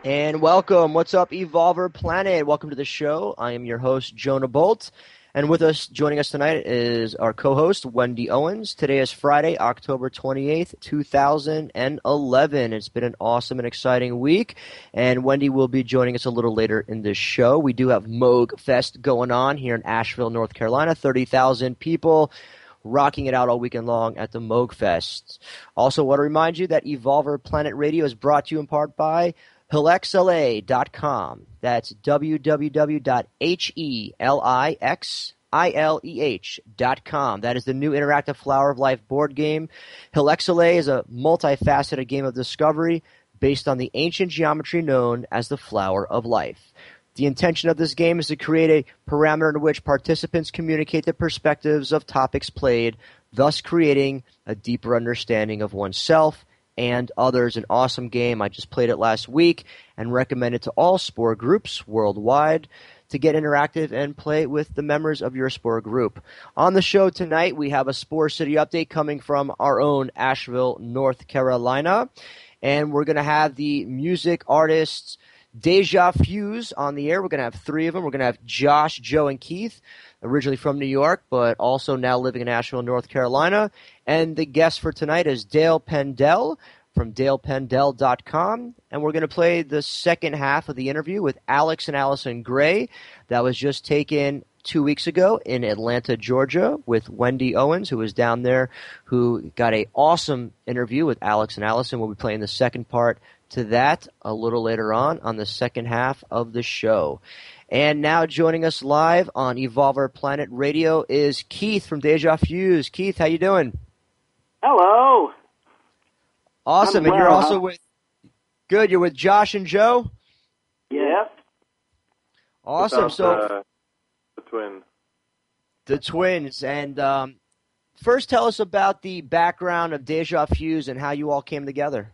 And welcome. What's up, Evolver Planet? Welcome to the show. I am your host, Jonah Bolt. And with us, joining us tonight is our co-host, Wendy Owens. Today is Friday, October 28th, 2011. It's been an awesome and exciting week. And Wendy will be joining us a little later in this show. We do have Moog Fest going on here in Asheville, North Carolina. 30,000 people rocking it out all weekend long at the Moog Fest. Also want to remind you that Evolver Planet Radio is brought to you in part by HelixLA.com. That's www.HelixLeh.com. That is the new interactive Flower of Life board game. HelixLA is a multifaceted game of discovery based on the ancient geometry known as the Flower of Life. The intention of this game is to create a parameter in which participants communicate the perspectives of topics played, thus creating a deeper understanding of oneself and others. An awesome game. I just played it last week and recommend it to all Spore groups worldwide to get interactive and play with the members of your Spore group. On the show tonight, we have a Spore City update coming from our own Asheville, North Carolina. And we're going to have the music artists Deja Fuse on the air. We're going to have three of them. We're going to have Josh, Joe, and Keith, originally from New York, but also now living in Asheville, North Carolina. And the guest for tonight is Dale Pendell from DalePendell.com. And we're going to play the second half of the interview with Alex and Allison Gray that was just taken 2 weeks ago in Atlanta, Georgia, with Wendy Owens, who was down there, who got an awesome interview with Alex and Allison. We'll be playing the second part to that a little later on the second half of the show. And now joining us live on Evolver Planet Radio is Keith from Deja Fuse. Keith, how you doing? Hello. Awesome. And you're also with good. You're with Josh and Joe? Yep. Awesome. So the twins. The twins. And first tell us about the background of Deja Fuse and how you all came together.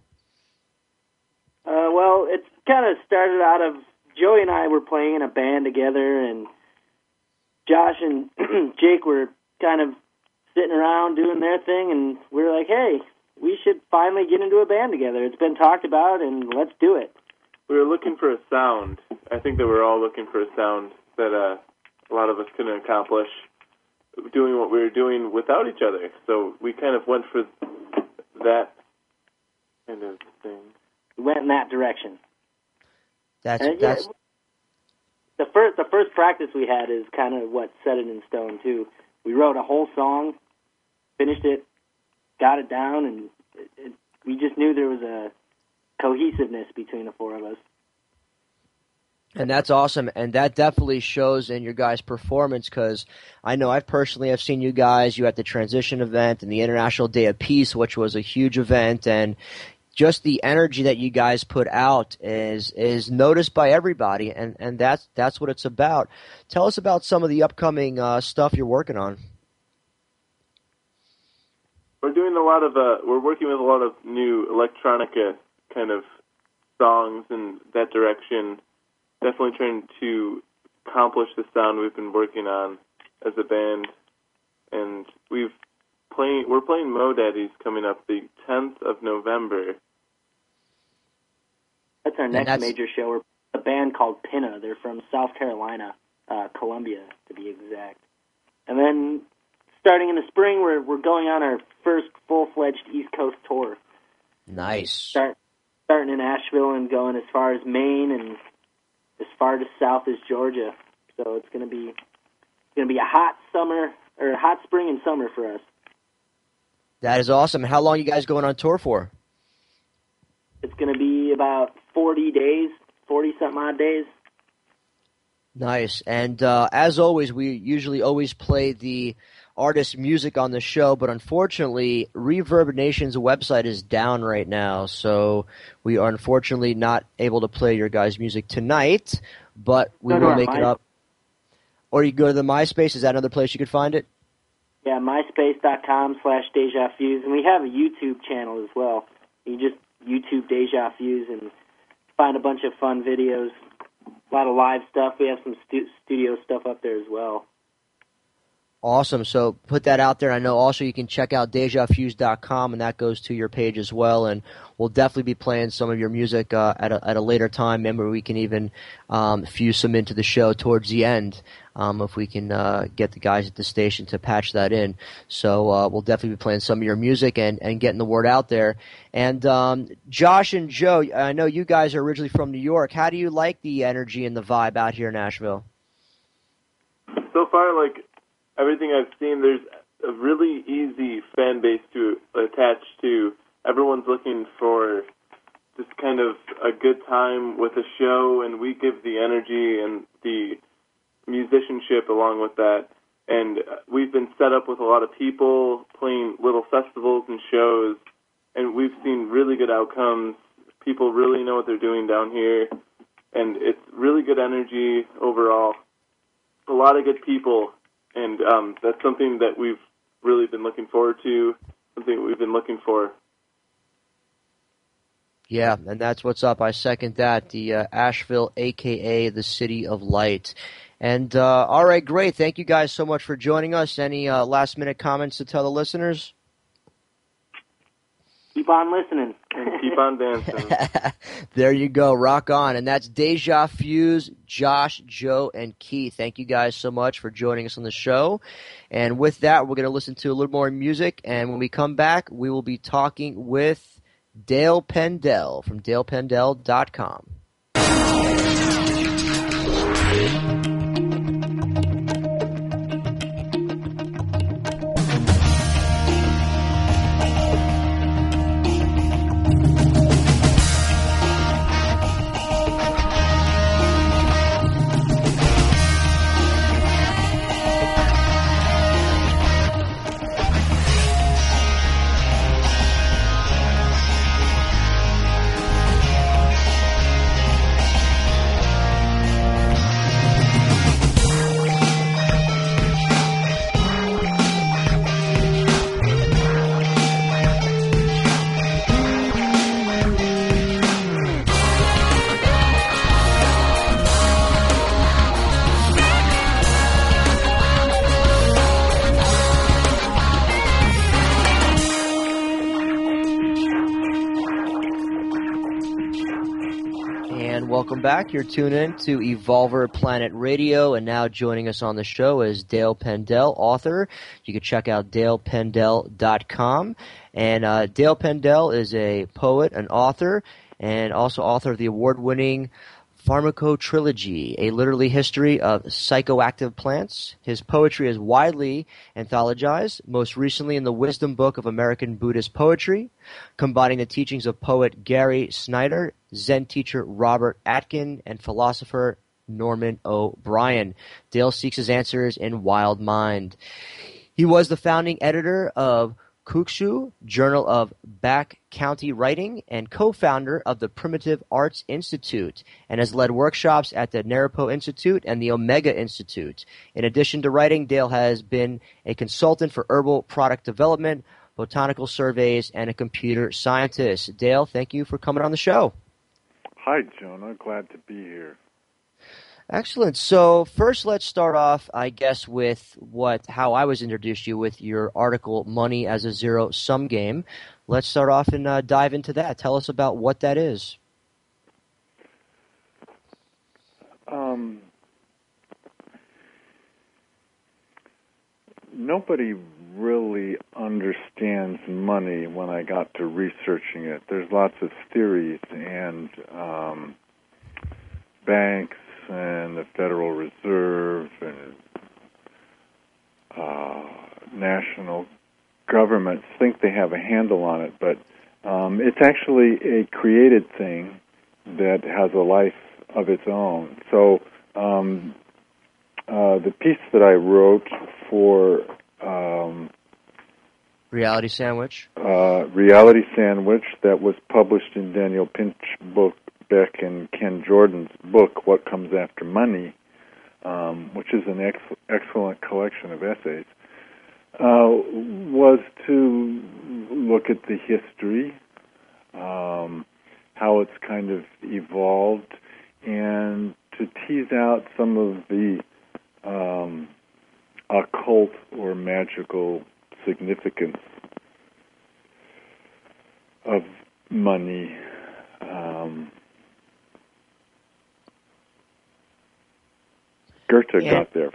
Well, it kind of started out of Joey and I were playing in a band together, and Josh and Jake were kind of sitting around doing their thing, and we were like, hey, we should finally get into a band together. It's been talked about, and let's do it. We were looking for a sound. I think that we're all looking for a sound that a lot of us couldn't accomplish doing what we were doing without each other. So we kind of went for that kind of thing. We went in that direction. That's the first practice we had is kind of what set it in stone too. We wrote a whole song, finished it, got it down, and we just knew there was a cohesiveness between the four of us. And that's awesome, and that definitely shows in your guys' performance, because I know I've personally have seen you guys. You at the Transition event and the International Day of Peace, which was a huge event, and just the energy that you guys put out is noticed by everybody, and that's what it's about. Tell us about some of the upcoming stuff you're working on. We're doing we're working with a lot of new electronica kind of songs in that direction. Definitely trying to accomplish the sound we've been working on as a band, and we're playing Mo Daddies coming up the 10th of November. That's our next major show. We're a band called Pinna. They're from South Carolina, Columbia to be exact. And then starting in the spring, we're going on our first full-fledged East Coast tour. Nice. Starting in Asheville and going as far as Maine and as far to south as Georgia. So it's going to be a hot spring and summer for us. That is awesome. How long are you guys going on tour for? It's going to be about 40 days, 40-something odd days. Nice. And as always, we usually always play the artist's music on the show, but unfortunately, Reverb Nation's website is down right now, so we are unfortunately not able to play your guys' music tonight, but we will make it up. Or you go to the MySpace. Is that another place you could find it? Yeah, myspace.com/DejaFuse, and we have a YouTube channel as well. You just YouTube Deja Fuse and find a bunch of fun videos, a lot of live stuff. We have some studio stuff up there as well. Awesome. So put that out there. I know also you can check out DejaFuse.com, and that goes to your page as well. And we'll definitely be playing some of your music at a later time. Maybe we can even fuse some into the show towards the end if we can get the guys at the station to patch that in. So we'll definitely be playing some of your music and getting the word out there. And Josh and Joe, I know you guys are originally from New York. How do you like the energy and the vibe out here in Nashville? So far, like everything I've seen, there's a really easy fan base to attach to. Everyone's looking for just kind of a good time with a show, and we give the energy and the musicianship along with that. And we've been set up with a lot of people playing little festivals and shows, and we've seen really good outcomes. People really know what they're doing down here, and it's really good energy overall. A lot of good people. And that's something that we've really been looking forward to, something that we've been looking for. Yeah, and that's what's up. I second that. The Asheville, a.k.a. the City of Light. And all right, great. Thank you guys so much for joining us. Any last-minute comments to tell the listeners? Keep on listening. And keep on dancing. There you go. Rock on. And that's Deja Fuse, Josh, Joe, and Keith. Thank you guys so much for joining us on the show. And with that, we're going to listen to a little more music. And when we come back, we will be talking with Dale Pendell from DalePendell.com. Welcome back. You're tuned in to Evolver Planet Radio, and now joining us on the show is Dale Pendell, author. You can check out DalePendell.com. And Dale Pendell is a poet, an author, and also author of the award-winning Pharmacotrilogy, a literary history of psychoactive plants. His poetry is widely anthologized, most recently in the Wisdom Book of American Buddhist Poetry, combining the teachings of poet Gary Snyder, Zen teacher Robert Atkin, and philosopher Norman O'Brien. Dale seeks his answers in Wild Mind. He was the founding editor of Kukshu, Journal of Back County Writing, and co-founder of the Primitive Arts Institute, and has led workshops at the Narapo Institute and the Omega Institute. In addition to writing, Dale has been a consultant for herbal product development, botanical surveys, and a computer scientist. Dale, thank you for coming on the show. Hi, Jonah. Glad to be here. Excellent. So first, let's start off, I guess, with how I was introduced to you with your article, Money as a Zero-Sum Game. Let's start off and dive into that. Tell us about what that is. Nobody really understands money when I got to researching it. There's lots of theories, and banks and the Federal Reserve and national governments think they have a handle on it, but it's actually a created thing that has a life of its own. So the piece that I wrote for Reality Sandwich, that was published in Daniel Pinch book, Beck and Ken Jordan's book, What Comes After Money, which is an excellent collection of essays, was to look at the history, how it's kind of evolved, and to tease out some of the occult or magical significance of money. Goethe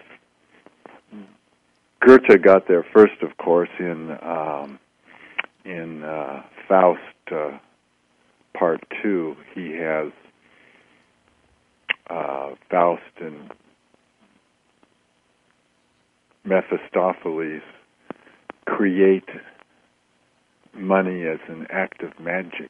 got there first, of course, in Faust Part 2. He has Faust and Mephistopheles create money as an act of magic.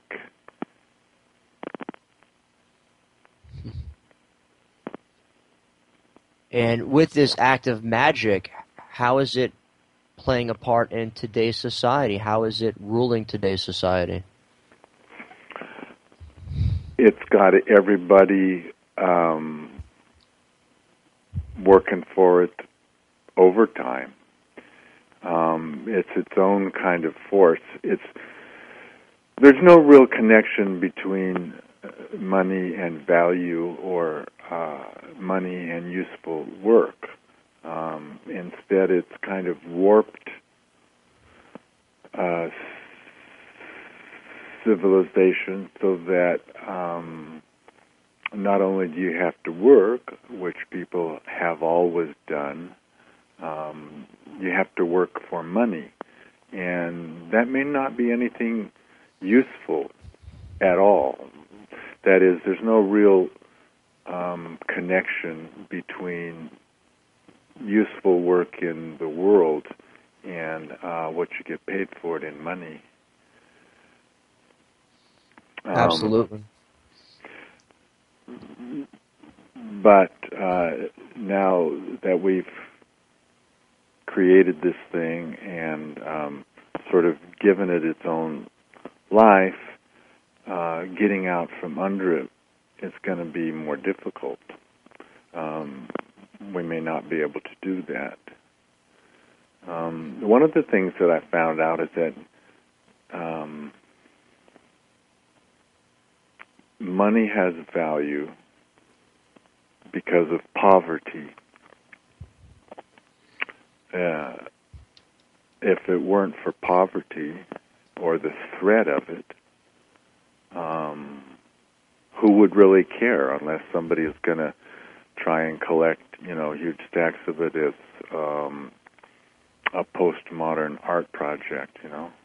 And with this act of magic, how is it playing a part in today's society? How is it ruling today's society? It's got everybody working for it overtime. It's its own kind of force. There's no real connection between money and value or money and useful work. Instead, it's kind of warped civilization so that not only do you have to work, which people have always done, you have to work for money. And that may not be anything useful at all. That is, there's no real connection between useful work in the world and what you get paid for it in money. Absolutely. But now that we've created this thing and sort of given it its own life, getting out from under it is going to be more difficult. We may not be able to do that. One of the things that I found out is that money has value because of poverty. If it weren't for poverty or the threat of it, who would really care unless somebody is going to try and collect, huge stacks of it as a postmodern art project,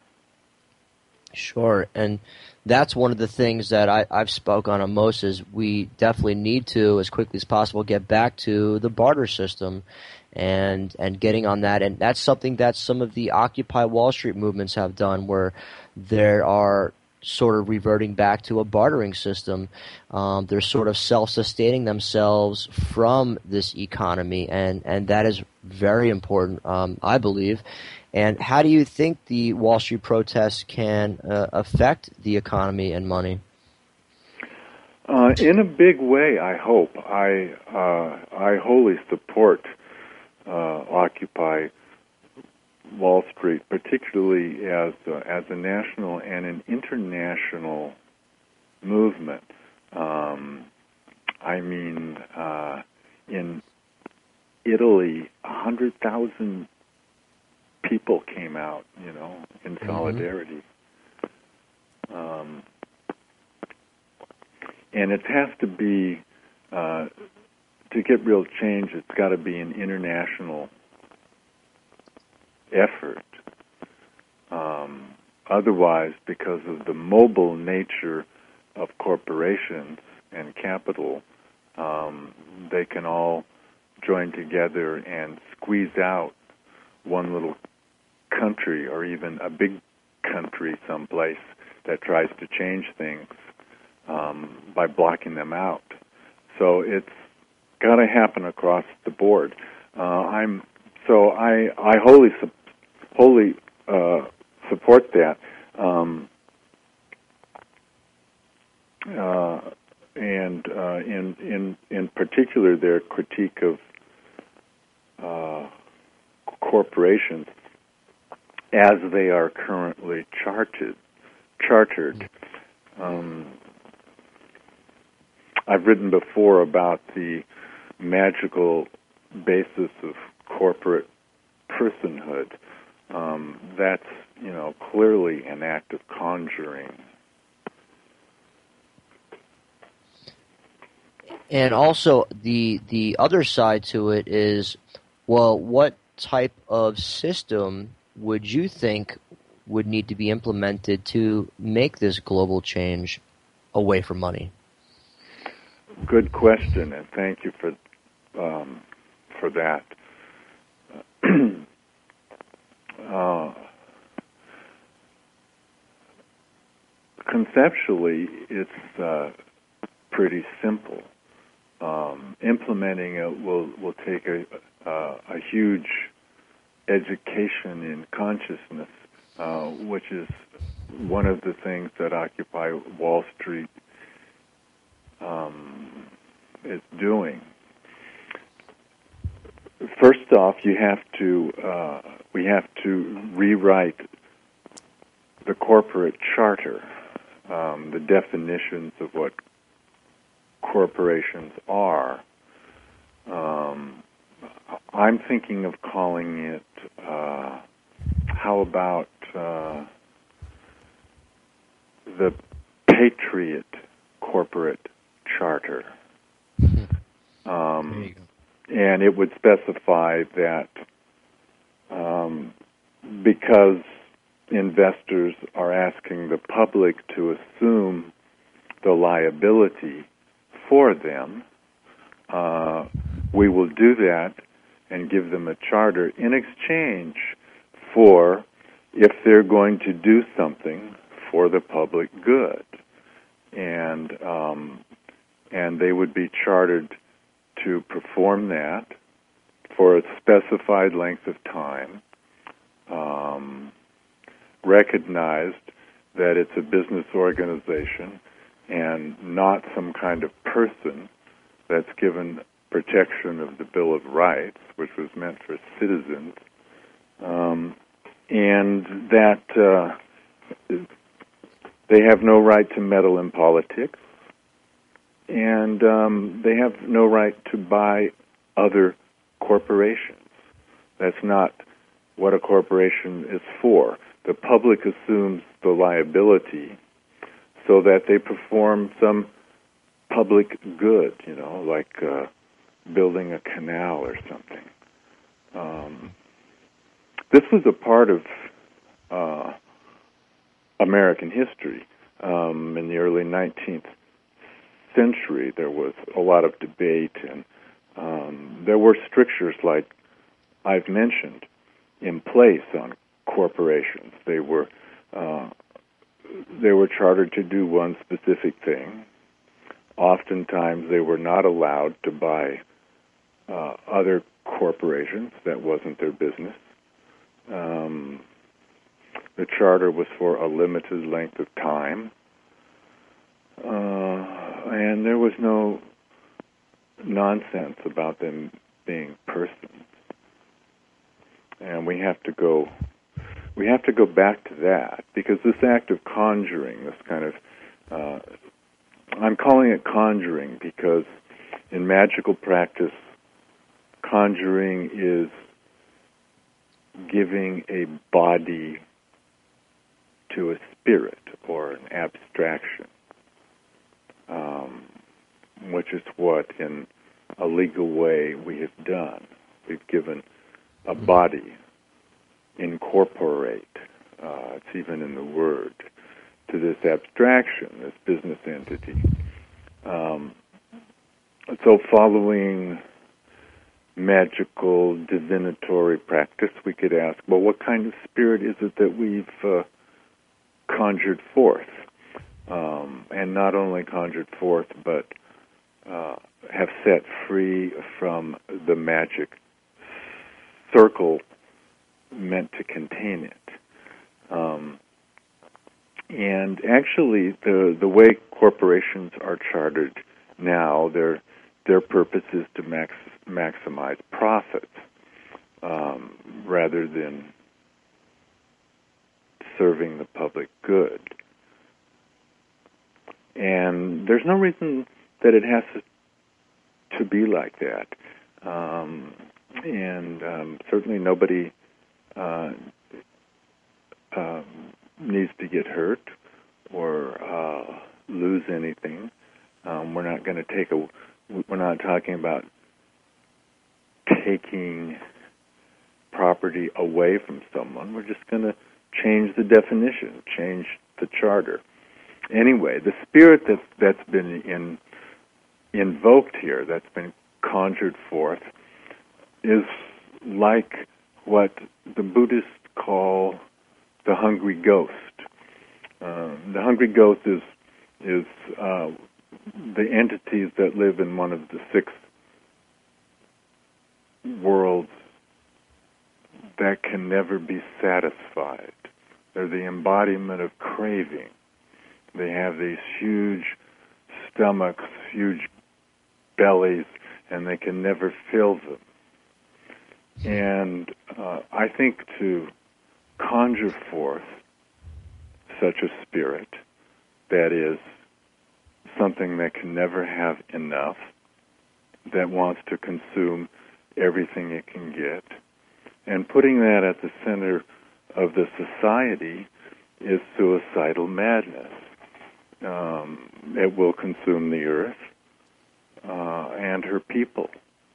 Sure, and that's one of the things that I've spoke on most is we definitely need to, as quickly as possible, get back to the barter system and getting on that. And that's something that some of the Occupy Wall Street movements have done, where there are sort of reverting back to a bartering system. They're sort of self-sustaining themselves from this economy, and that is very important, I believe. And how do you think the Wall Street protests can affect the economy and money? In a big way, I hope. I wholly support Occupy Wall Street, particularly as a national and an international movement. In Italy, 100,000 people came out, in solidarity. And it has to be, to get real change, it's got to be an international effort. Otherwise, because of the mobile nature of corporations and capital, they can all join together and squeeze out one little country or even a big country someplace that tries to change things by blocking them out. So it's got to happen across the board. I wholly support that. And in particular, their critique of corporations as they are currently chartered. I've written before about the magical basis of corporate personhood, that's, clearly an act of conjuring. And also, the other side to it is, well, what type of system would you think would need to be implemented to make this global change away from money? Good question, and thank you for that. Conceptually, it's pretty simple. Implementing it will take a huge education in consciousness, which is one of the things that Occupy Wall Street is doing. First off, we have to rewrite the corporate charter, the definitions of what corporations are. I'm thinking of calling it, how about the Patriot Corporate Charter? There you go. And it would specify that because investors are asking the public to assume the liability for them, we will do that and give them a charter in exchange for if they're going to do something for the public good. And they would be chartered to perform that for a specified length of time, recognized that it's a business organization and not some kind of person that's given protection of the Bill of Rights, which was meant for citizens, and that they have no right to meddle in politics, and they have no right to buy other corporations. That's not what a corporation is for. The public assumes the liability so that they perform some public good, like building a canal or something. This was a part of American history. In the early 19th century, there was a lot of debate, and there were strictures like I've mentioned in place on corporations. They were chartered to do one specific thing. Oftentimes, they were not allowed to buy other corporations. That wasn't their business. The charter was for a limited length of time, and there was no nonsense about them being persons. And we have to go back to that, because this act of conjuring, this kind of, I'm calling it conjuring because in magical practice, conjuring is giving a body to a spirit or an abstraction, which is what in a legal way we have done. We've given a body, incorporate, it's even in the word, to this abstraction, this business entity. So following magical divinatory practice, we could ask, well, what kind of spirit is it that we've conjured forth? And not only conjured forth, but have set free from the magic circle meant to contain it. And actually, the way corporations are chartered now, their purpose is to maximize profits rather than serving the public good. And there's no reason that it has to be like that. And certainly nobody needs to get hurt or lose anything. We're not going to we're not talking about taking property away from someone. We're just going to change the definition, change the charter. Anyway, the spirit that's been invoked here, that's been conjured forth, is like what the Buddhists call the hungry ghost. The hungry ghost is the entities that live in one of the 6 worlds that can never be satisfied. They're the embodiment of craving. They have these huge stomachs, huge bellies, and they can never fill them. And I think to conjure forth such a spirit that is something that can never have enough, that wants to consume everything it can get, and putting that at the center of the society is suicidal madness. It will consume the earth and her people.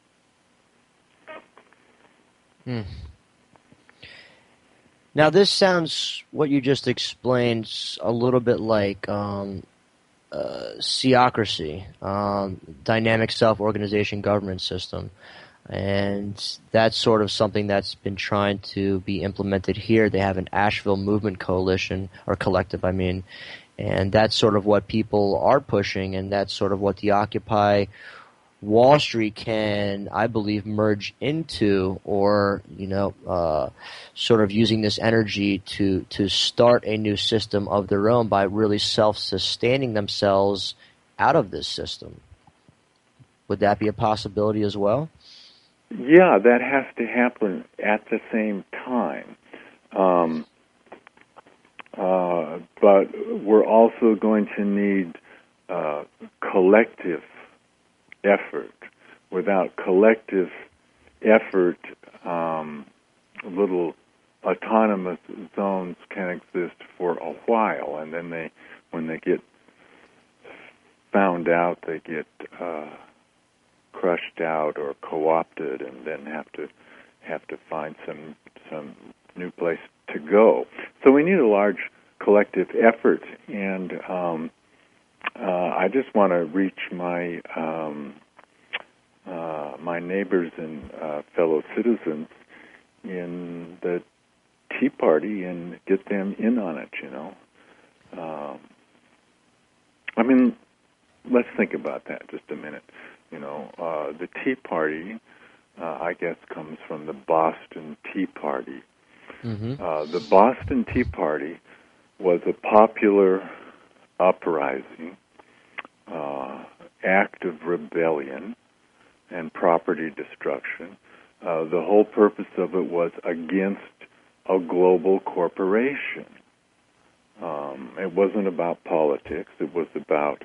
Now, this sounds, what you just explained, a little bit like Seocracy, dynamic self-organization government system. And that's sort of something that's been trying to be implemented here. They have an Asheville Movement Coalition, or collective, I mean, and that's sort of what people are pushing, and that's sort of what the Occupy Wall Street can, I believe, merge into, or, sort of using this energy to start a new system of their own by really self-sustaining themselves out of this system. Would that be a possibility as well? Yeah, that has to happen at the same time. But we're also going to need collective effort. Without collective effort, little autonomous zones can exist for a while, and then when they get found out, they get crushed out or co-opted, and then have to find some new place to go. So we need a large collective effort, and I just want to reach my my neighbors and fellow citizens in the Tea Party and get them in on it. I mean, let's think about that just a minute. The Tea Party, I guess, comes from the Boston Tea Party. Mm-hmm. The Boston Tea Party was a popular uprising, act of rebellion and property destruction. The whole purpose of it was against a global corporation. It wasn't about politics. It was about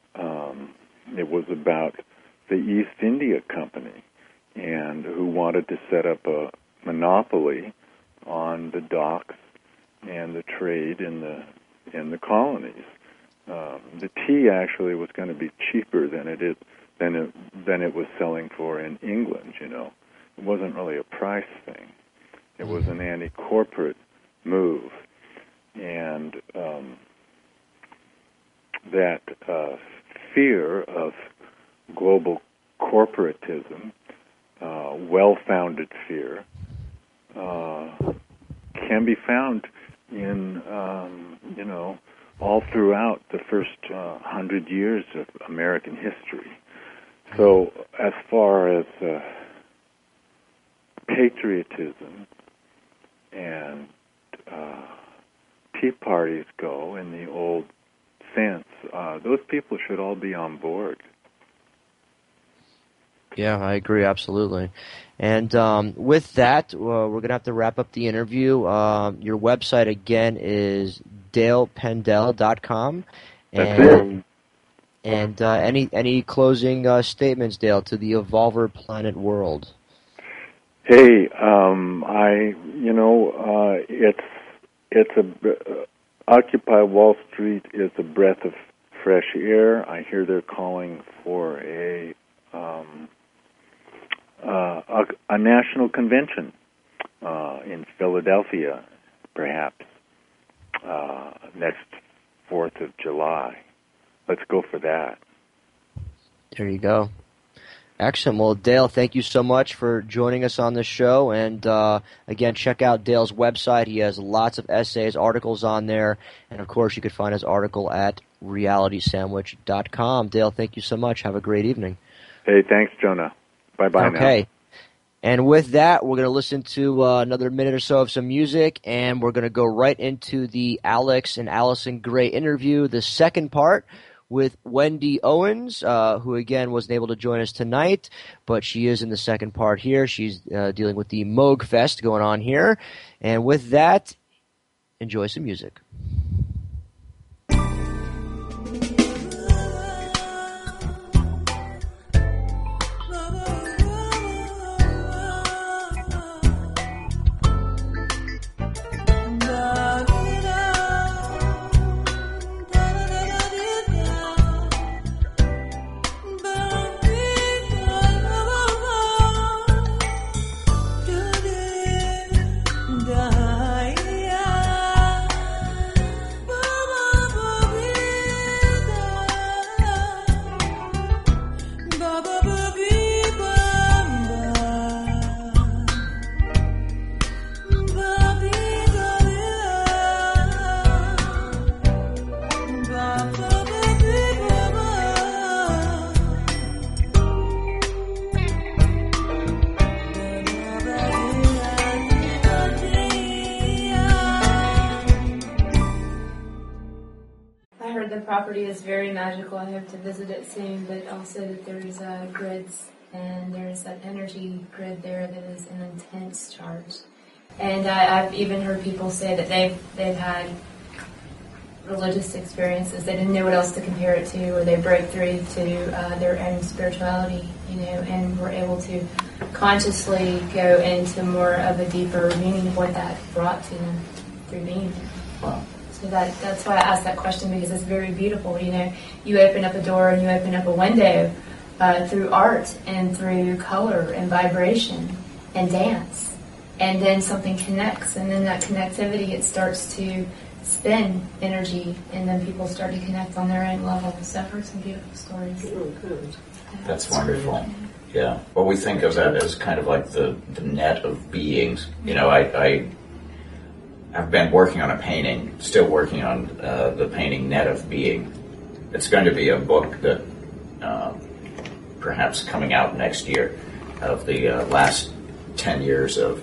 the East India Company, and who wanted to set up a monopoly on the docks and the trade in the colonies. The tea actually was going to be cheaper than it was selling for in England. It wasn't really a price thing. It was an anti-corporate move, and that fear of global corporatism, well-founded fear, can be found in all throughout the first 100 years of American history. So as far as patriotism and tea parties go in the old sense, those people should all be on board. Yeah, I agree, absolutely. And with that, we're going to have to wrap up the interview. Your website, again, is dalependel.com. That's it. And any closing statements, Dale, to the Evolver Planet world? Hey, Occupy Wall Street is a breath of fresh air. I hear they're calling for a national convention in Philadelphia, perhaps next 4th of July. Let's go for that. There you go. Excellent. Well, Dale, thank you so much for joining us on the show. And again, check out Dale's website. He has lots of essays, articles on there. And, of course, you could find his article at realitysandwich.com. Dale, thank you so much. Have a great evening. Hey, thanks, Jonah. Bye-bye now. Okay. And with that, we're going to listen to another minute or so of some music, and we're going to go right into the Alex and Allison Gray interview, the second part, with Wendy Owens, who again wasn't able to join us tonight, but she is in the second part here. She's dealing with the Moog Fest going on here. And with that, enjoy some music. Is very magical. I hope to visit it soon, but also that there's grids and there's an energy grid there that is an intense charge. And I've even heard people say that they've had religious experiences. They didn't know what else to compare it to, or they broke through to their own spirituality, and were able to consciously go into more of a deeper meaning of what that brought to them through being there. Wow. So that's why I asked that question, because it's very beautiful. You open up a door and you open up a window through art and through color and vibration and dance. And then something connects, and then that connectivity, it starts to spin energy, and then people start to connect on their own level. So I've heard some beautiful stories. That's wonderful. Yeah. Well, we think of that as kind of like the net of beings. I've been working on a painting, still working on the painting Net of Being. It's going to be a book that perhaps coming out next year of the last 10 years of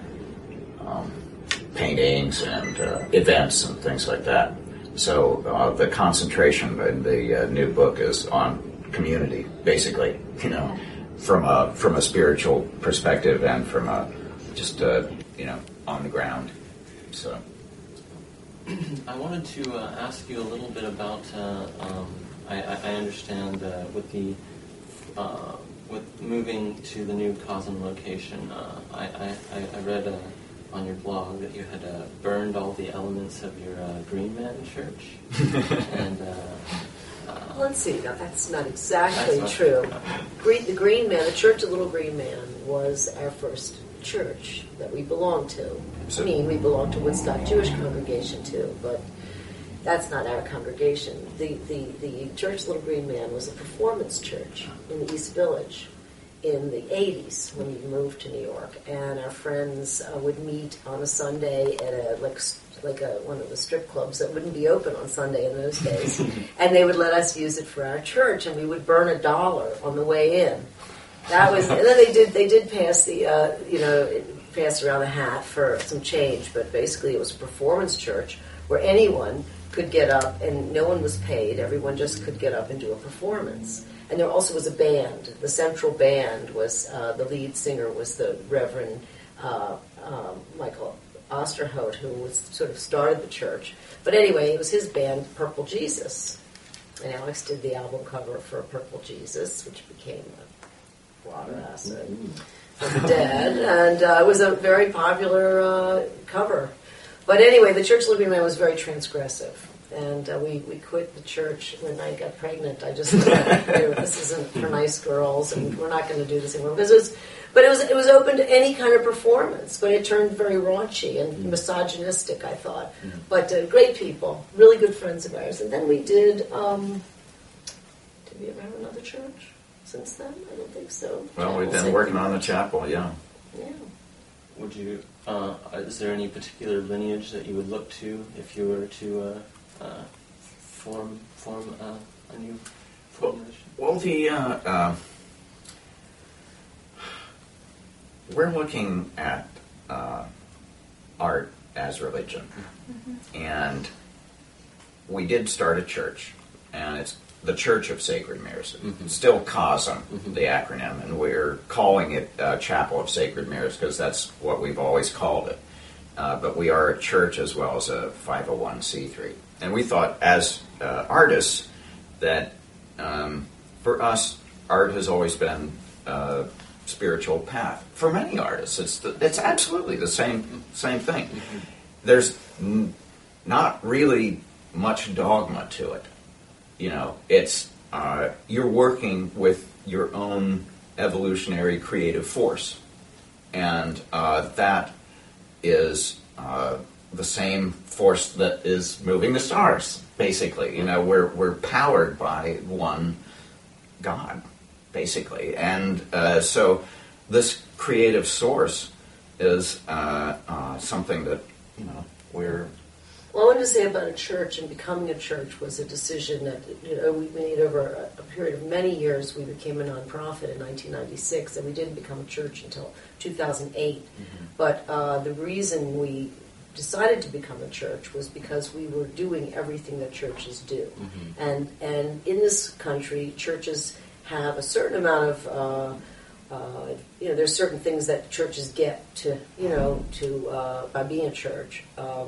paintings and events and things like that. So the concentration in the new book is on community, basically, from a spiritual perspective and from a just on the ground. So, I wanted to ask you a little bit about. I understand with moving to the new Cosm location. I read on your blog that you had burned all the elements of your Green Man church. And let's see. Now that's not exactly true. The Green Man, the Church of Little Green Man, was our first church that we belonged to. We belong to Woodstock Jewish congregation too, but that's not our congregation. The Church Little Green Man was a performance church in the East Village in the 80s when we moved to New York, and our friends would meet on a Sunday at one of the strip clubs that wouldn't be open on Sunday in those days, and they would let us use it for our church, and we would burn $1 on the way in. That was, and then they did pass pass around a hat for some change, but basically it was a performance church where anyone could get up, and no one was paid. Everyone just could get up and do a performance. And there also was a band. The central band was, the lead singer was the Reverend Michael Osterhout, who sort of started the church. But anyway, it was his band, Purple Jesus. And Alex did the album cover for Purple Jesus, which became Water Acid for the Dead, and it was a very popular cover. But anyway, the Church of the Green Man was very transgressive, and we quit the church when I got pregnant. I just thought, this isn't for nice girls, and we're not going to do this anymore. Because it was open to any kind of performance, but it turned very raunchy and misogynistic, I thought. But great people, really good friends of ours. And then we did we ever have another church since then? I don't think so. Well, we've been working on the chapel, yeah. Yeah. Would you? Is there any particular lineage that you would look to if you were to form a new formation? Well, we're looking at art as religion, and we did start a church, and it's the Church of Sacred Mirrors. It's still COSM, the acronym, and we're calling it Chapel of Sacred Mirrors because that's what we've always called it. But we are a church as well as a 501c3. And we thought, as artists, that for us, art has always been a spiritual path. For many artists, it's absolutely the same thing. There's not really much dogma to it. It's you're working with your own evolutionary creative force, and that is the same force that is moving the stars. Basically, we're powered by one God, basically, and so this creative source is something that we're. Well, I wanted to say about a church and becoming a church was a decision that we made over a period of many years. We became a nonprofit in 1996, and we didn't become a church until 2008. But the reason we decided to become a church was because we were doing everything that churches do, and in this country, churches have a certain amount of there's certain things that churches get to by being a church.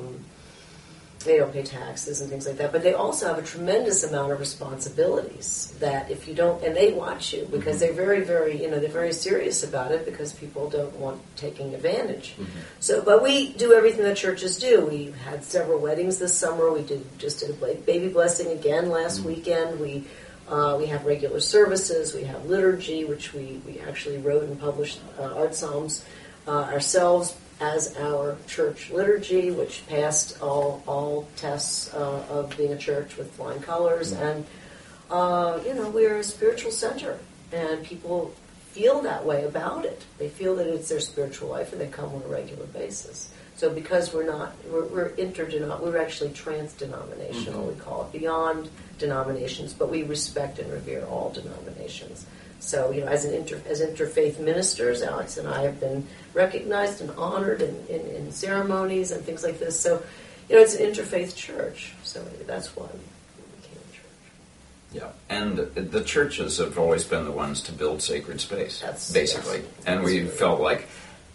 They don't pay taxes and things like that, but they also have a tremendous amount of responsibilities that if you don't, and they watch you because they're very, very, they're very serious about it because people don't want taking advantage. So, but we do everything that churches do. We had several weddings this summer. We just did a baby blessing again last weekend. We have regular services. We have liturgy, which we actually wrote and published art psalms ourselves as our church liturgy, which passed all tests of being a church with flying colors. And, we're a spiritual center, and people feel that way about it. They feel that it's their spiritual life, and they come on a regular basis. So because we're actually trans-denominational, we call it, beyond denominations, but we respect and revere all denominations. So, as interfaith ministers, Alex and I have been recognized and honored in ceremonies and things like this. So, it's an interfaith church. So that's why we became a church. Yeah, and the churches have always been the ones to build sacred space, basically. And we felt like,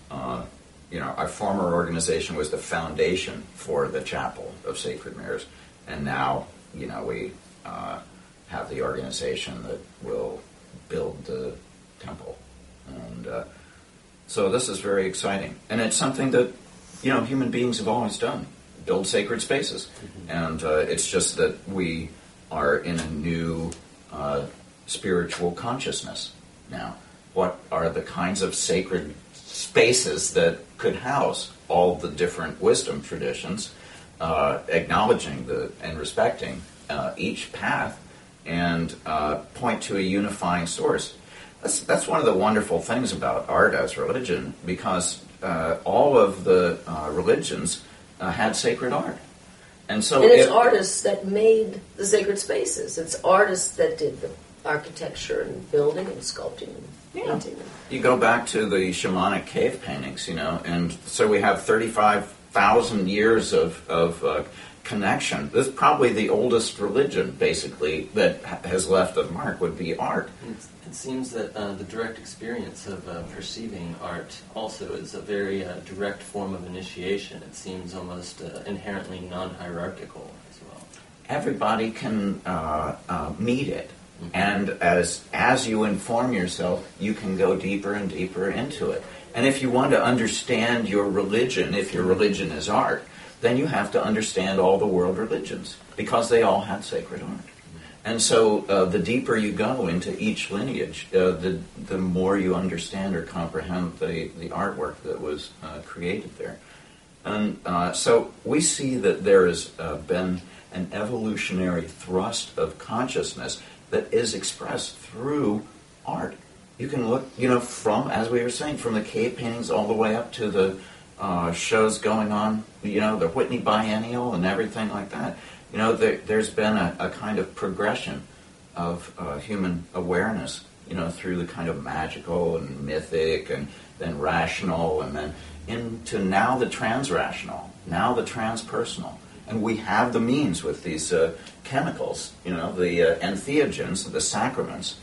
our former organization was the foundation for the Chapel of Sacred Mirrors. And now, we have the organization that will build the temple, and so this is very exciting, and it's something that human beings have always done: build sacred spaces. And it's just that we are in a new spiritual consciousness now. What are the kinds of sacred spaces that could house all the different wisdom traditions, acknowledging and respecting each path, and point to a unifying source? That's one of the wonderful things about art as religion, because all of the religions had sacred art. And it's artists that made the sacred spaces. It's artists that did the architecture and building and sculpting and painting. You go back to the shamanic cave paintings, and so we have 35,000 years of connection. This is probably the oldest religion, basically, that has left a mark would be art. It seems that the direct experience of perceiving art also is a very direct form of initiation. It seems almost inherently non-hierarchical as well. Everybody can meet it. And as you inform yourself, you can go deeper and deeper into it. And if you want to understand your religion, if your religion is art, then you have to understand all the world religions, because they all had sacred art. And so the deeper you go into each lineage, the more you understand or comprehend the artwork that was created there. And so we see that there has been an evolutionary thrust of consciousness that is expressed through art. You can look, from, as we were saying, from the cave paintings all the way up to the shows going on, the Whitney Biennial and everything like that. There's been a kind of progression of human awareness, through the kind of magical and mythic and then rational and then into now the transrational, now the transpersonal. And we have the means with these chemicals, the entheogens, the sacraments,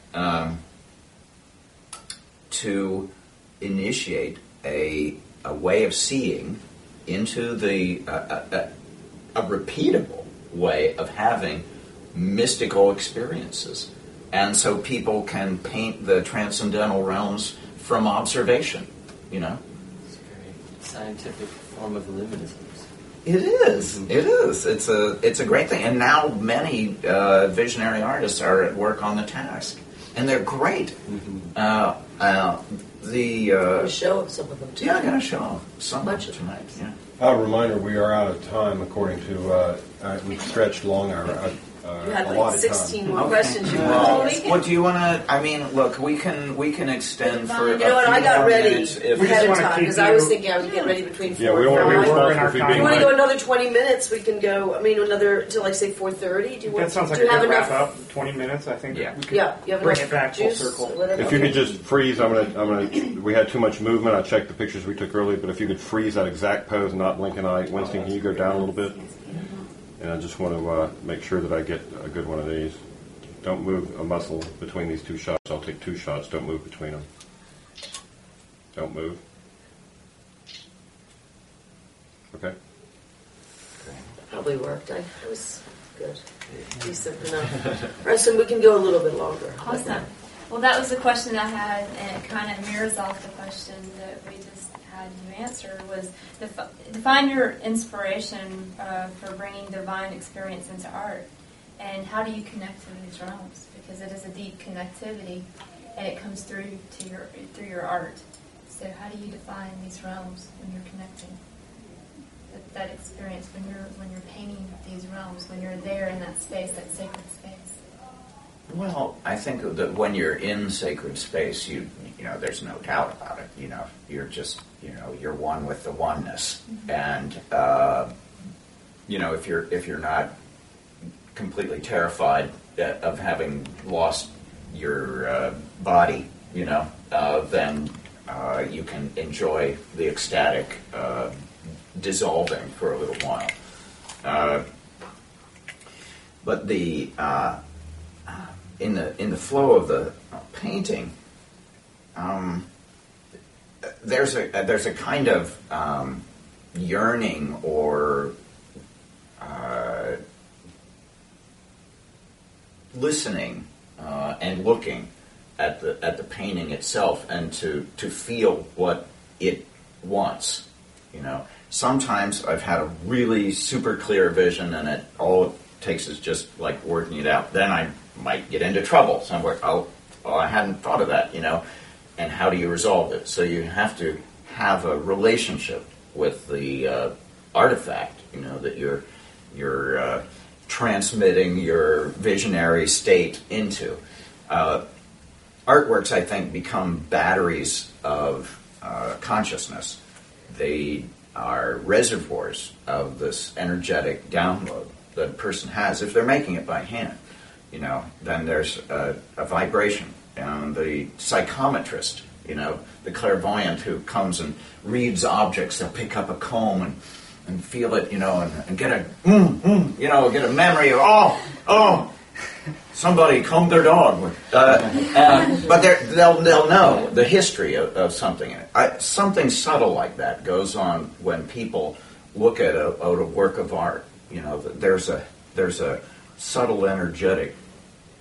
to initiate a way of seeing into a repeatable way of having mystical experiences. And so people can paint the transcendental realms from observation, It's a very scientific form of illuminism. It is. It is. It's a great thing. And now many visionary artists are at work on the task. And they're great. Show of some of them too. Yeah, I'm going to show some of them tonight. Yeah. A reminder: we are out of time. According to we've stretched long our you had like 16 time. more questions. Well, do you want to? I mean, look, we can extend for. You know what? I got ready ahead of to time because I was thinking I would get ready between 4 Yeah, we and don't 5. want to be responsible for If being you want to late. go another 20 minutes, we can go. I mean, another till like say 4:30. Do you want? That sounds like do you a have good enough? wrap up. 20 minutes, I think. Yeah. We could Yeah, you have bring enough it back full juice, circle. whatever. If you could just freeze, I'm gonna. We had too much movement. I checked the pictures we took earlier, but if you could freeze that exact pose, not blink an eye. Winston, can you go down a little bit? And I just want to make sure that I get a good one of these. Don't move a muscle between these two shots. I'll take 2 shots. Don't move between them. Don't move. Okay. Probably worked. I was good. Decent enough. All right, so we can go a little bit longer. Awesome. Well, that was the question I had, and it kind of mirrors off the question that we just had you answer, was define your inspiration for bringing divine experience into art, and how do you connect to these realms? Because it is a deep connectivity, and it comes through your art. So how do you define these realms when you're connecting? That experience when you're painting these realms, when you're there in that space, that sacred space. Well, I think that when you're in sacred space, you know, there's no doubt about it. You're just, you're one with the oneness, and if you're not completely terrified of having lost your body, then you can enjoy the ecstatic dissolving for a little while. But the in the flow of the painting, there's a kind of yearning or listening and looking at the painting itself, and to feel what it wants. Sometimes I've had a really super clear vision, and all it takes is just like working it out. Then I might get into trouble somewhere. Oh, I hadn't thought of that, And how do you resolve it? So you have to have a relationship with the artifact, that you're transmitting your visionary state into. Artworks, I think, become batteries of consciousness. They are reservoirs of this energetic download that a person has if they're making it by hand. Then there's a vibration. And the psychometrist, the clairvoyant who comes and reads objects, they'll pick up a comb and feel it, and get a get a memory of somebody combed their dog. But they'll know the history of something. Something subtle like that goes on when people look at a work of art. There's a subtle energetic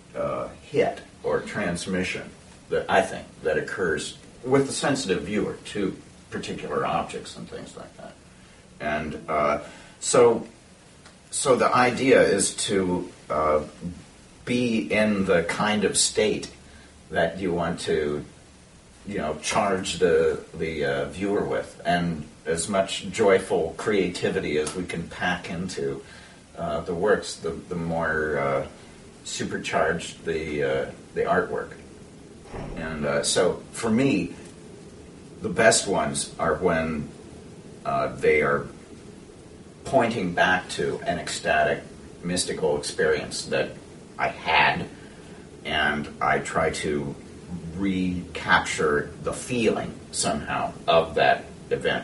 hit or transmission that I think that occurs with the sensitive viewer to particular objects and things like that. And so the idea is to be in the kind of state that you want to, charge the viewer with, and as much joyful creativity as we can pack into the works, the more supercharged the artwork. And so for me, the best ones are when they are pointing back to an ecstatic, mystical experience that I had, and I try to recapture the feeling somehow of that event.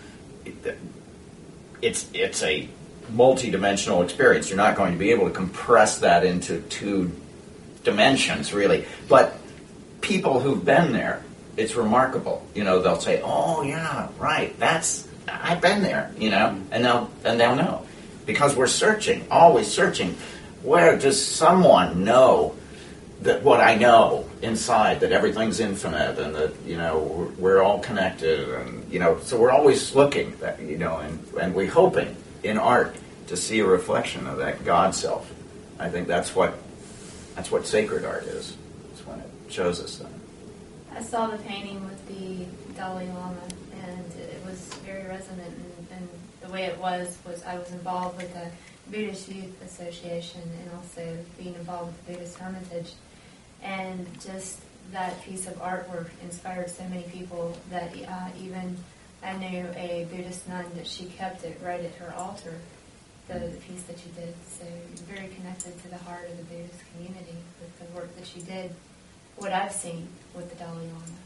It's a multi-dimensional experience. You're not going to be able to compress that into 2 dimensions, really. But people who've been there, it's remarkable. They'll say, "Oh yeah, right. I've been there." And they'll know, because we're searching, always searching. Where does someone know that what I know inside, that everything's infinite, and that we're all connected, and so we're always looking, and we're hoping in art to see a reflection of that God self. I think that's what sacred art is. It's when it shows us that. I saw the painting with the Dalai Lama, and it was very resonant. And the way it was I was involved with the Buddhist Youth Association, and also being involved with the Buddhist Hermitage. And just that piece of artwork inspired so many people that even I knew a Buddhist nun that she kept it right at her altar, the piece that she did. So very connected to the heart of the Buddhist community with the work that she did, what I've seen with the Dalai Lama.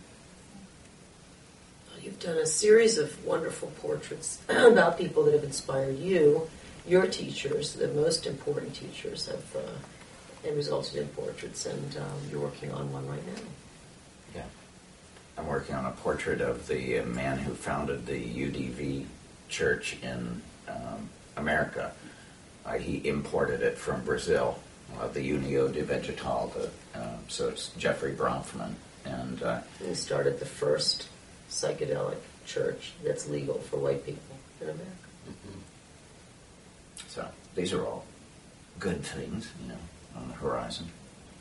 You've done a series of wonderful portraits about people that have inspired you. Your teachers, the most important teachers, have resulted in portraits, and you're working on one right now. Yeah. I'm working on a portrait of the man who founded the UDV church in America. He imported it from Brazil, the União de Vegetal. So it's Jeffrey Bronfman. And he started the first psychedelic church that's legal for white people in America. Mm-hmm. So these are all good things, on the horizon.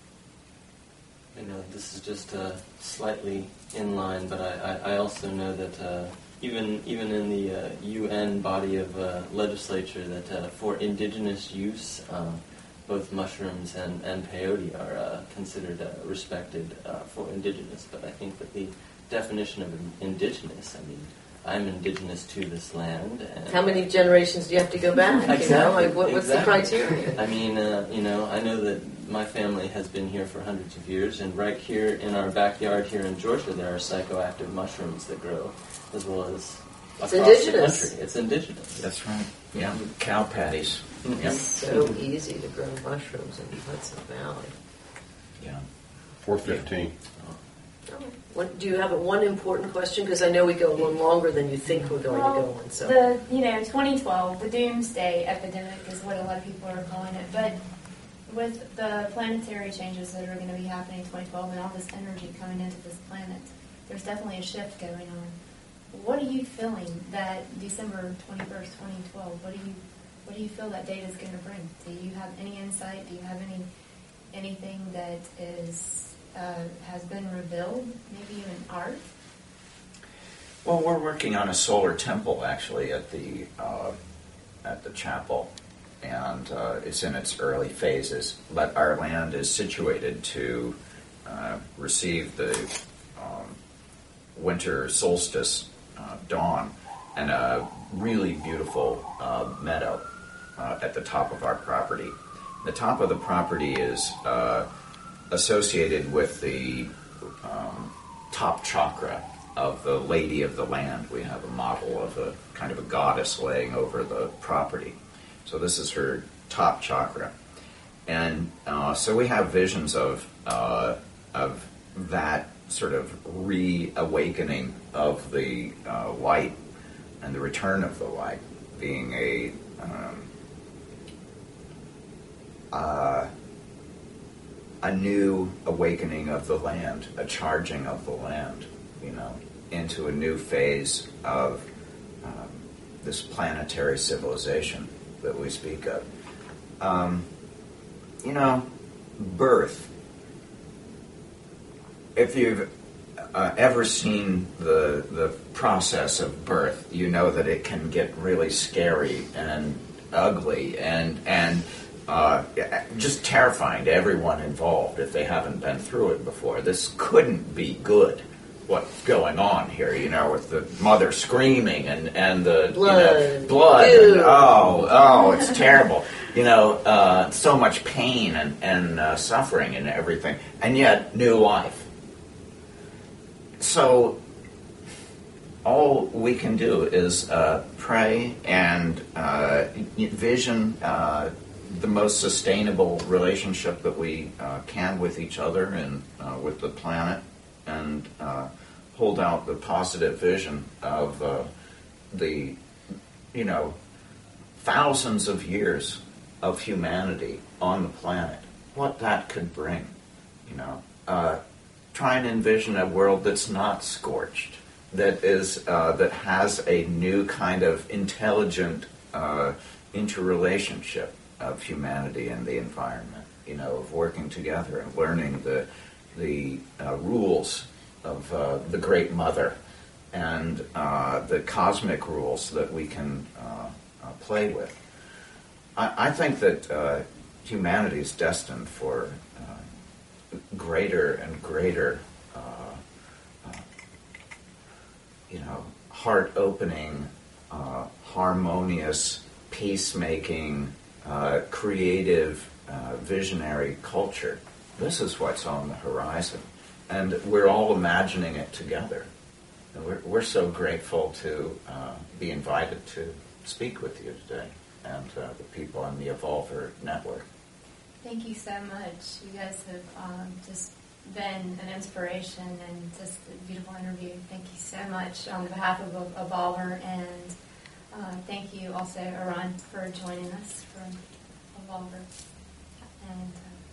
I know this is just slightly in line, but I also know that even in the UN body of legislature, that for indigenous use, both mushrooms and peyote are considered respected for indigenous. But I think that the definition of indigenous, I'm indigenous to this land. And how many generations do you have to go back? Exactly. What's the criteria? I know that my family has been here for hundreds of years, and right here in our backyard here in Georgia, there are psychoactive mushrooms that grow, as well as across the country. It's indigenous. That's right. Yeah, cow patties. It's Yep. so easy to grow mushrooms in Hudson Valley. Yeah. 4:15. Do you have one important question? Because I know we go a little longer than you think we're going to go on. So 2012, the doomsday epidemic is what a lot of people are calling it. But with the planetary changes that are going to be happening in 2012 and all this energy coming into this planet, there's definitely a shift going on. What are you feeling that December 21st, 2012? What do you feel that date is going to bring? Do you have any insight? Do you have anything that is has been revealed, maybe even art? Well, we're working on a solar temple actually at the chapel, and it's in its early phases. But our land is situated to receive the winter solstice dawn, and a really beautiful meadow at the top of our property. The top of the property is associated with the top chakra of the Lady of the Land. We have a model of a kind of a goddess laying over the property. So this is her top chakra. And so we have visions of that sort of reawakening of the light and the return of the light being a new awakening of the land, a charging of the land, into a new phase of this planetary civilization that we speak of. Birth. If you've ever seen the process of birth, you know that it can get really scary and ugly and just terrifying to everyone involved if they haven't been through it before. This couldn't be good. What's going on here, with the mother screaming and the blood. And, it's terrible. So much pain and suffering and everything, and yet new life. So all we can do is pray and vision the most sustainable relationship that we can with each other and with the planet, and hold out the positive vision of the thousands of years of humanity on the planet, what that could bring. Try and envision a world that's not scorched, that has a new kind of intelligent interrelationship of humanity and the environment, of working together and learning the rules of the Great Mother and the cosmic rules that we can play with. I think that humanity is destined for greater and greater, heart-opening, harmonious, peacemaking, creative, visionary culture. This is what's on the horizon, and we're all imagining it together. And we're so grateful to be invited to speak with you today and the people on the Evolver Network. Thank you so much. You guys have just been an inspiration and just a beautiful interview. Thank you so much on behalf of Evolver, and thank you also, Eran, for joining us from Evolver. And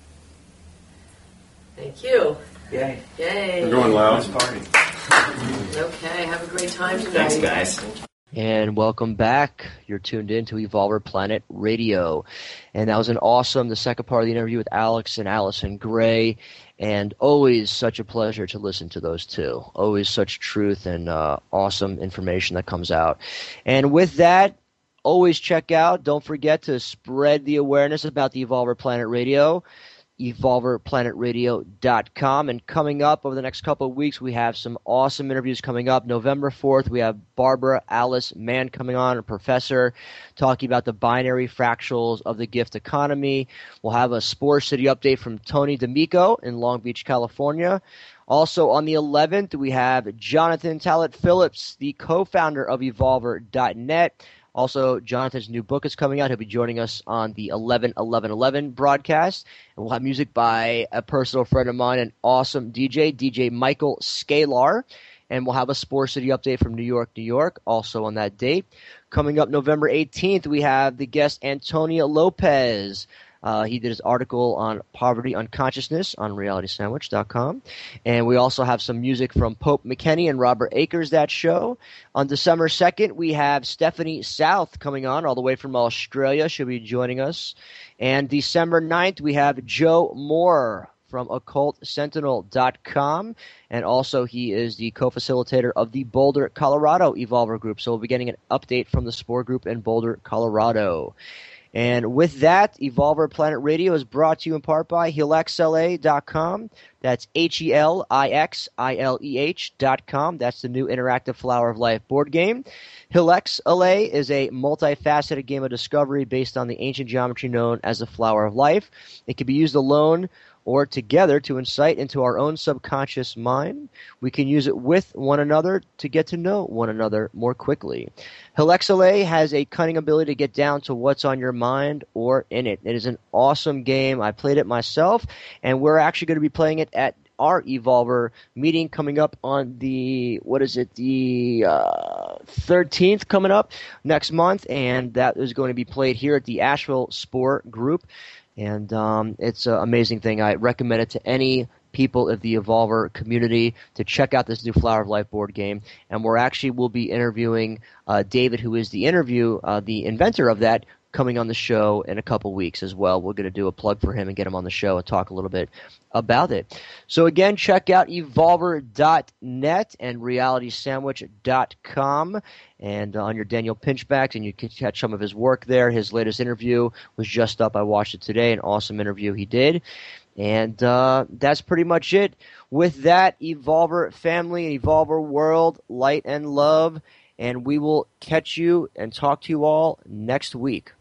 thank you. Yay. Yay. We're going loud. Party. Okay, have a great time tonight. Thanks, guys. And welcome back. You're tuned in to Evolver Planet Radio. And that was the second part of the interview with Alex and Allison Gray. And always such a pleasure to listen to those two. Always such truth and awesome information that comes out. And with that, always check out, don't forget to spread the awareness about the Evolver Planet Radio. EvolverPlanetRadio.com. And coming up over the next couple of weeks, we have some awesome interviews coming up. November 4th, we have Barbara Alice Mann coming on, a professor, talking about the binary fractals of the gift economy. We'll have a Spore City update from Tony D'Amico in Long Beach, California. Also on the 11th, we have Jonathan Tallet Phillips, the co-founder of Evolver.net. Also, Jonathan's new book is coming out. He'll be joining us on the 11-11-11 broadcast. And we'll have music by a personal friend of mine, an awesome DJ Michael Scalar. And we'll have a Spore City update from New York, New York, also on that date. Coming up November 18th, we have the guest Antonio Lopez. He did his article on poverty unconsciousness on realitysandwich.com. And we also have some music from Pope McKenney and Robert Akers, that show. On December 2nd, we have Stephanie South coming on all the way from Australia. She'll be joining us. And December 9th, we have Joe Moore from OccultSentinel.com. And also he is the co-facilitator of the Boulder, Colorado Evolver Group. So we'll be getting an update from the Spore Group in Boulder, Colorado. And with that, Evolver Planet Radio is brought to you in part by HelixLA.com. That's HelixILEH.com. That's the new interactive Flower of Life board game. Helix LA is a multifaceted game of discovery based on the ancient geometry known as the Flower of Life. It can be used alone or together to insight into our own subconscious mind. We can use it with one another to get to know one another more quickly. Helix LA has a cunning ability to get down to what's on your mind or in it. It is an awesome game. I played it myself, and we're actually going to be playing it at our Evolver meeting coming up on the 13th coming up next month, and that is going to be played here at the Asheville Spore Group. And it's an amazing thing. I recommend it to any people of the Evolver community to check out this new Flower of Life board game. And we'll be interviewing David, who is the inventor of that, coming on the show in a couple weeks as well. We're going to do a plug for him and get him on the show and talk a little bit about it. So again, check out evolver.net and realitysandwich.com and on your Daniel Pinchbacks, and you can catch some of his work there. His latest interview was just up. I watched it today. An awesome interview he did. And that's pretty much it. With that, Evolver family, Evolver world, light and love. And we will catch you and talk to you all next week.